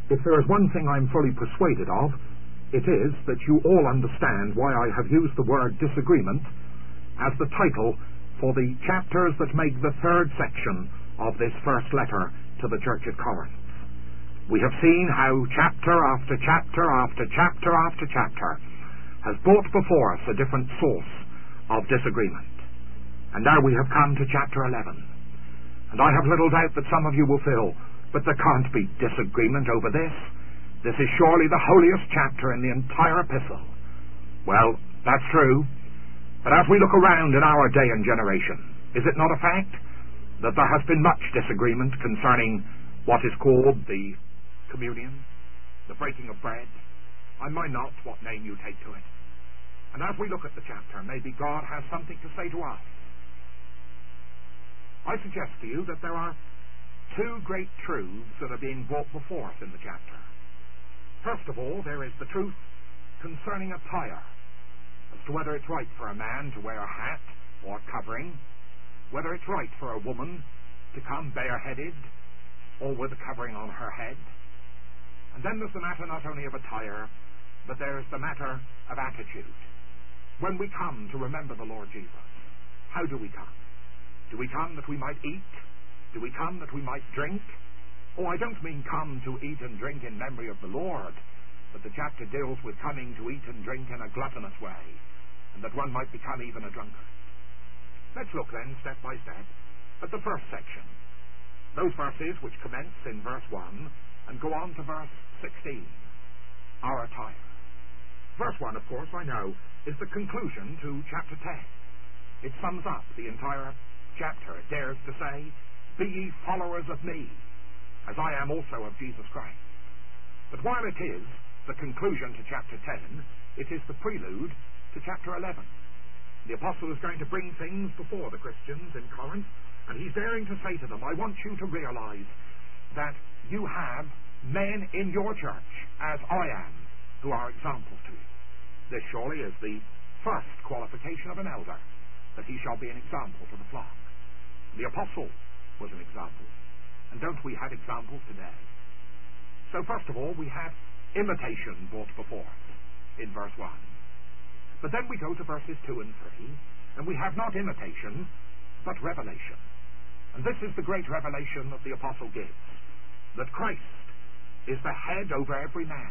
If there is one thing I'm fully persuaded of, it is that you all understand why I have used the word disagreement as the title for the chapters that make the third section of this first letter to the church at Corinth. We have seen how chapter after chapter after chapter after chapter has brought before us a different source of disagreement. And now we have come to chapter 11. And I have little doubt that some of you will feel, but there can't be disagreement over this. This is surely the holiest chapter in the entire epistle. Well, that's true. But as we look around in our day and generation, is it not a fact that there has been much disagreement concerning what is called the communion, the breaking of bread? I mind not what name you take to it. And as we look at the chapter, maybe God has something to say to us. I suggest to you that there are two great truths that are being brought before us in the chapter. First of all, there is the truth concerning attire, as to whether it's right for a man to wear a hat or covering, whether it's right for a woman to come bareheaded or with a covering on her head. And then there's the matter not only of attire, but there's the matter of attitude. When we come to remember the Lord Jesus, how do we come? Do we come that we might eat? Do we come that we might drink? Oh, I don't mean come to eat and drink in memory of the Lord, but the chapter deals with coming to eat and drink in a gluttonous way, and that one might become even a drunkard. Let's look then, step by step, at the first section. Those verses which commence in verse 1 and go on to verse 16. Our attire. Verse 1, of course, I know, is the conclusion to chapter 10. It sums up the entire chapter. It dares to say, "Be ye followers of me, as I am also of Jesus Christ." But while it is the conclusion to chapter 10, it is the prelude to chapter 11. The apostle is going to bring things before the Christians in Corinth, and he's daring to say to them, I want you to realize that you have men in your church, as I am, who are examples to you. This surely is the first qualification of an elder, that he shall be an example to the flock. The apostle was an example. And don't we have examples today? So first of all, we have imitation brought before us in verse 1. But then we go to verses 2 and 3, and we have not imitation, but revelation. And this is the great revelation that the apostle gives, that Christ is the head over every man.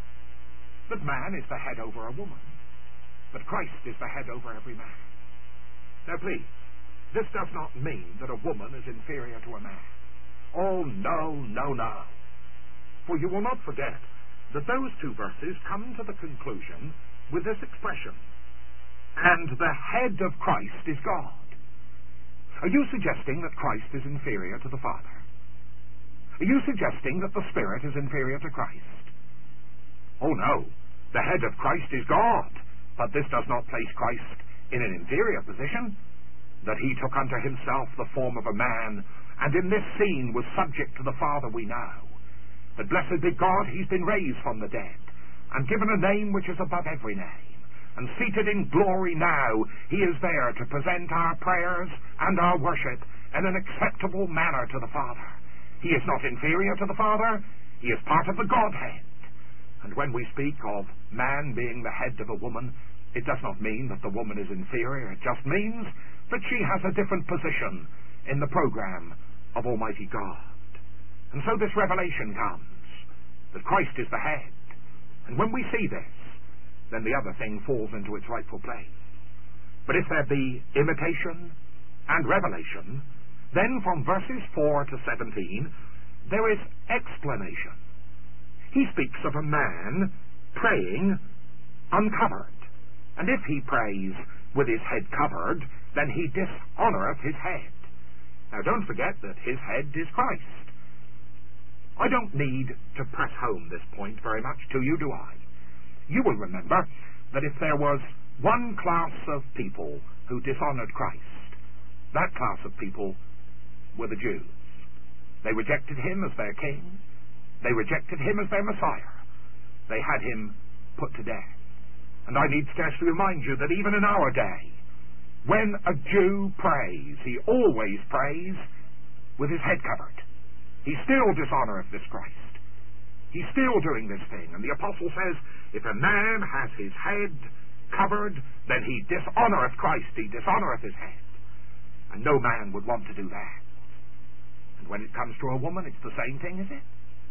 That man is the head over a woman, but Christ is the head over every man. Now please, this does not mean that a woman is inferior to a man. Oh, no, no, no. For you will not forget that those two verses come to the conclusion with this expression, and the head of Christ is God. Are you suggesting that Christ is inferior to the Father? Are you suggesting that the Spirit is inferior to Christ? Oh no, the head of Christ is God, but this does not place Christ in an inferior position, that he took unto himself the form of a man, and in this scene was subject to the Father we know. But blessed be God, he's been raised from the dead, and given a name which is above every name. And seated in glory now, he is there to present our prayers and our worship in an acceptable manner to the Father. He is not inferior to the Father, he is part of the Godhead. And when we speak of man being the head of a woman, it does not mean that the woman is inferior, it just means that she has a different position in the program of Almighty God. And so this revelation comes, that Christ is the head. And when we see this, then the other thing falls into its rightful place. But if there be imitation and revelation, then from verses 4 to 17, there is explanation. He speaks of a man praying uncovered. And if he prays with his head covered, then he dishonoureth his head. Now don't forget that his head is Christ. I don't need to press home this point very much to you, do I? You will remember that if there was one class of people who dishonoured Christ, that class of people were the Jews. They rejected him as their king. They rejected him as their Messiah. They had him put to death. And I need scarcely remind you that even in our day, when a Jew prays, he always prays with his head covered. He still dishonoureth this Christ. He's still doing this thing. And the apostle says, if a man has his head covered, then he dishonoreth Christ. He dishonoreth his head. And no man would want to do that. And when it comes to a woman, it's the same thing, is it?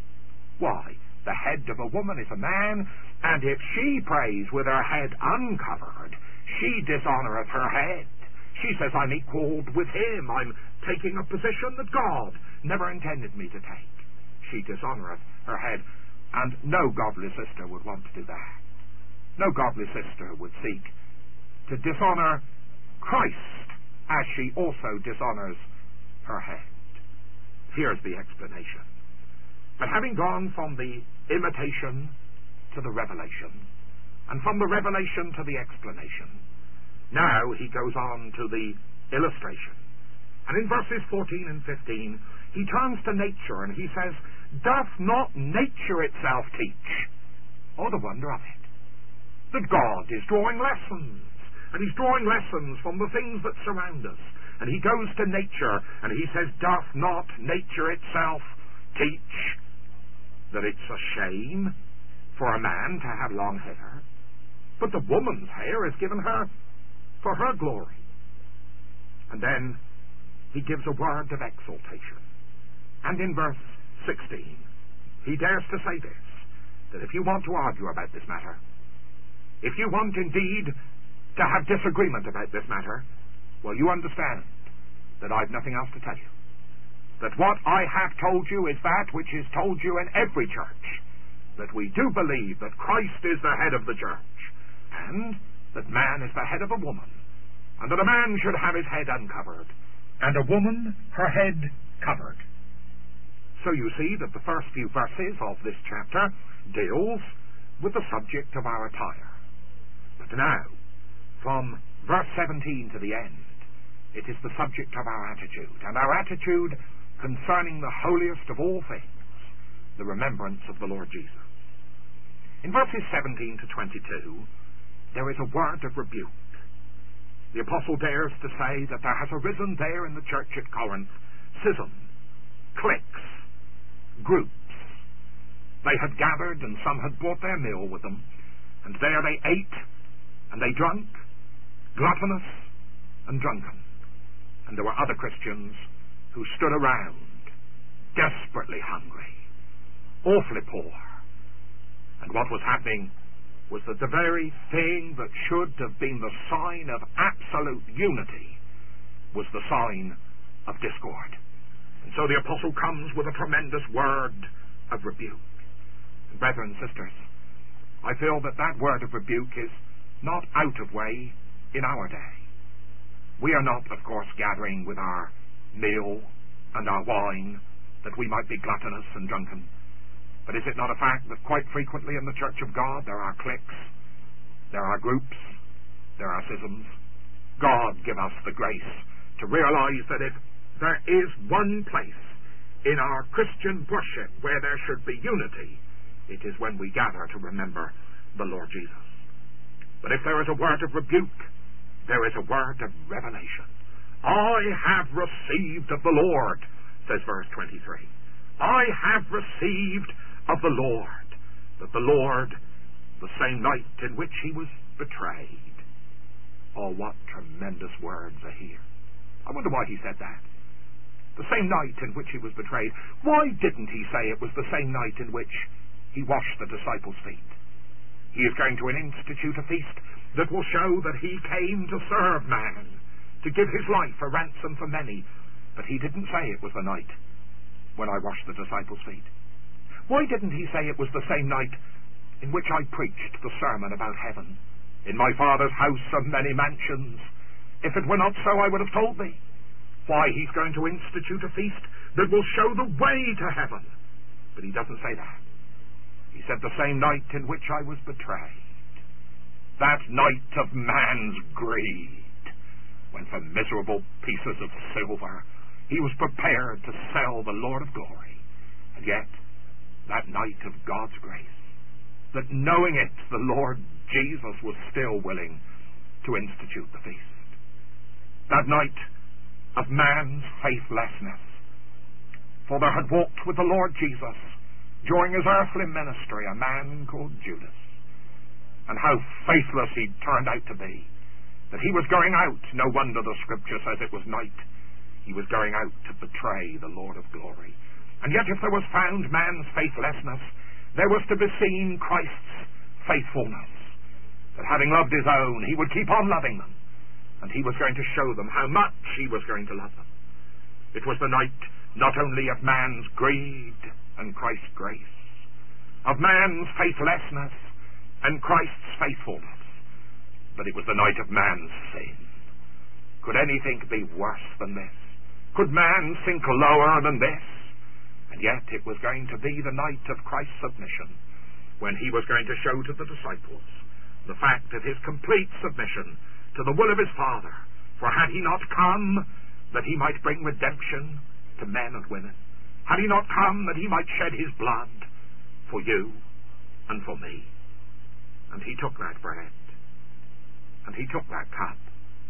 Why? The head of a woman is a man, and if she prays with her head uncovered, she dishonoreth her head. She says, I'm equalled with him. I'm taking a position that God never intended me to take. She dishonoreth her head, and no godly sister would want to do that. No godly sister would seek to dishonor Christ as she also dishonors her head. Here's the explanation. But having gone from the imitation to the revelation, and from the revelation to the explanation, now he goes on to the illustration. And in verses 14 and 15, he turns to nature and he says, doth not nature itself teach? Oh, the wonder of it. That God is drawing lessons. And he's drawing lessons from the things that surround us. And he goes to nature and he says, doth not nature itself teach that it's a shame for a man to have long hair? But the woman's hair is given her for her glory. And then he gives a word of exaltation. And in verse 16, he dares to say this, that if you want to argue about this matter, if you want indeed to have disagreement about this matter, well, you understand that I've nothing else to tell you. That what I have told you is that which is told you in every church, that we do believe that Christ is the head of the church, and that man is the head of a woman, and that a man should have his head uncovered, and a woman her head covered. So you see that the first few verses of this chapter deals with the subject of our attire. But now, from verse 17 to the end, it is the subject of our attitude, and our attitude concerning the holiest of all things, the remembrance of the Lord Jesus. In verses 17 to 22, there is a word of rebuke. The apostle dares to say that there has arisen there in the church at Corinth schism, cliques, groups. They had gathered, and some had brought their meal with them, and there they ate, and they drank, gluttonous and drunken. And there were other Christians who stood around, desperately hungry, awfully poor. And what was happening was that the very thing that should have been the sign of absolute unity was the sign of discord. And so the apostle comes with a tremendous word of rebuke. And brethren and sisters, I feel that that word of rebuke is not out of way in our day. We are not, of course, gathering with our meal and our wine that we might be gluttonous and drunken. But is it not a fact that quite frequently in the Church of God there are cliques, there are groups, there are schisms? God give us the grace to realize that if there is one place in our Christian worship where there should be unity, it is when we gather to remember the Lord Jesus. But if there is a word of rebuke, there is a word of revelation. I have received of the Lord, says verse 23. I have received of the Lord, that the Lord, the same night in which he was betrayed. Oh, what tremendous words are here. I wonder why he said that. The same night in which he was betrayed. Why didn't he say it was the same night in which he washed the disciples' feet? He is going to institute a feast that will show that he came to serve man, to give his life a ransom for many. But he didn't say it was the night when I washed the disciples' feet. Why didn't he say it was the same night in which I preached the sermon about heaven? In my Father's house are many mansions. If it were not so, I would have told thee. Why, he's going to institute a feast that will show the way to heaven. But he doesn't say that. He said the same night in which I was betrayed. That night of man's greed, when for miserable pieces of silver he was prepared to sell the Lord of glory. And yet, that night of God's grace, that knowing it, the Lord Jesus was still willing to institute the feast. That night of man's faithlessness. For there had walked with the Lord Jesus during his earthly ministry, a man called Judas, and how faithless he turned out to be. That he was going out, no wonder the Scripture says it was night. He was going out to betray the Lord of glory. And yet if there was found man's faithlessness, there was to be seen Christ's faithfulness. That having loved his own, he would keep on loving them. And he was going to show them how much he was going to love them. It was the night not only of man's greed and Christ's grace, of man's faithlessness and Christ's faithfulness, but it was the night of man's sin. Could anything be worse than this? Could man sink lower than this? And yet it was going to be the night of Christ's submission, when he was going to show to the disciples the fact of his complete submission to the will of his Father. For had he not come that he might bring redemption to men and women? Had he not come that he might shed his blood for you and for me? And he took that bread, and he took that cup,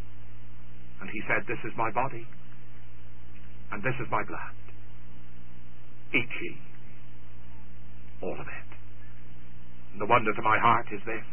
and he said, "This is my body, and this is my blood. Eat ye all of it." And the wonder to my heart is this,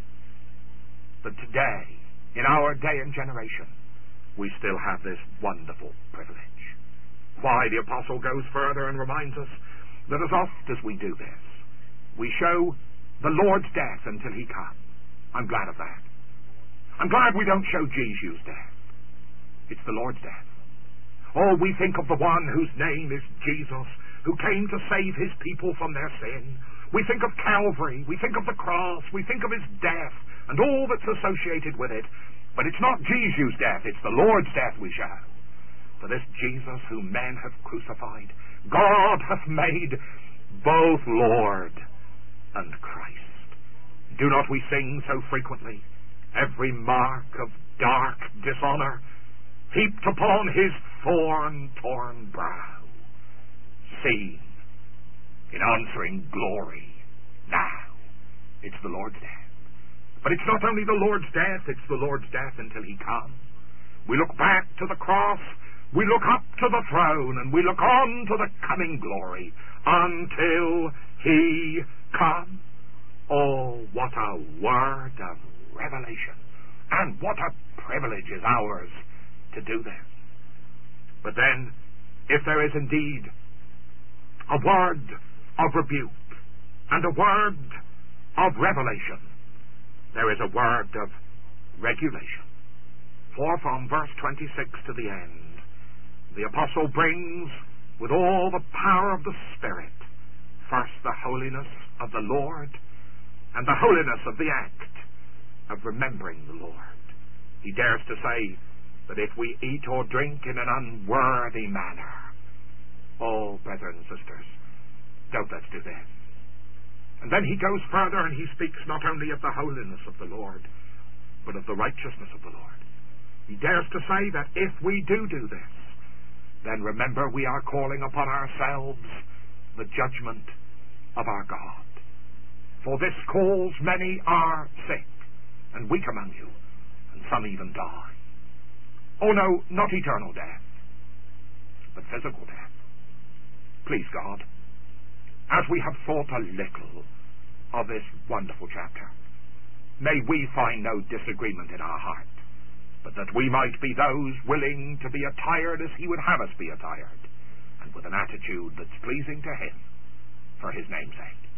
that today, in our day and generation, we still have this wonderful privilege. Why, the apostle goes further and reminds us that as oft as we do this, we show the Lord's death until he comes. I'm glad of that. I'm glad we don't show Jesus' death. It's the Lord's death. Oh, we think of the one whose name is Jesus, who came to save his people from their sin. We think of Calvary. We think of the cross. We think of his death and all that's associated with it. But it's not Jesus' death. It's the Lord's death we show. For this Jesus whom men have crucified, God hath made both Lord and Christ. Do not we sing so frequently, every mark of dark dishonor heaped upon his thorn-torn brow, seen in answering glory now. It's the Lord's death. But it's not only the Lord's death, it's the Lord's death until he comes. We look back to the cross, we look up to the throne, and we look on to the coming glory until he comes. Oh, what a word of revelation, and what a privilege is ours to do this. But then, if there is indeed a word of rebuke and a word of revelation, there is a word of regulation. For from verse 26 to the end, the apostle brings, with all the power of the Spirit, first the holiness of the Lord and the holiness of the act of remembering the Lord. He dares to say that if we eat or drink in an unworthy manner, oh, brethren and sisters, don't let's do this. And then he goes further and he speaks not only of the holiness of the Lord, but of the righteousness of the Lord. He dares to say that if we do this, then remember we are calling upon ourselves the judgment of our God. For this cause many are sick and weak among you, and some even die. Oh no, not eternal death, but physical death. Please God, as we have thought a little of this wonderful chapter, may we find no disagreement in our heart, but that we might be those willing to be attired as he would have us be attired, and with an attitude that's pleasing to him, for his name's sake.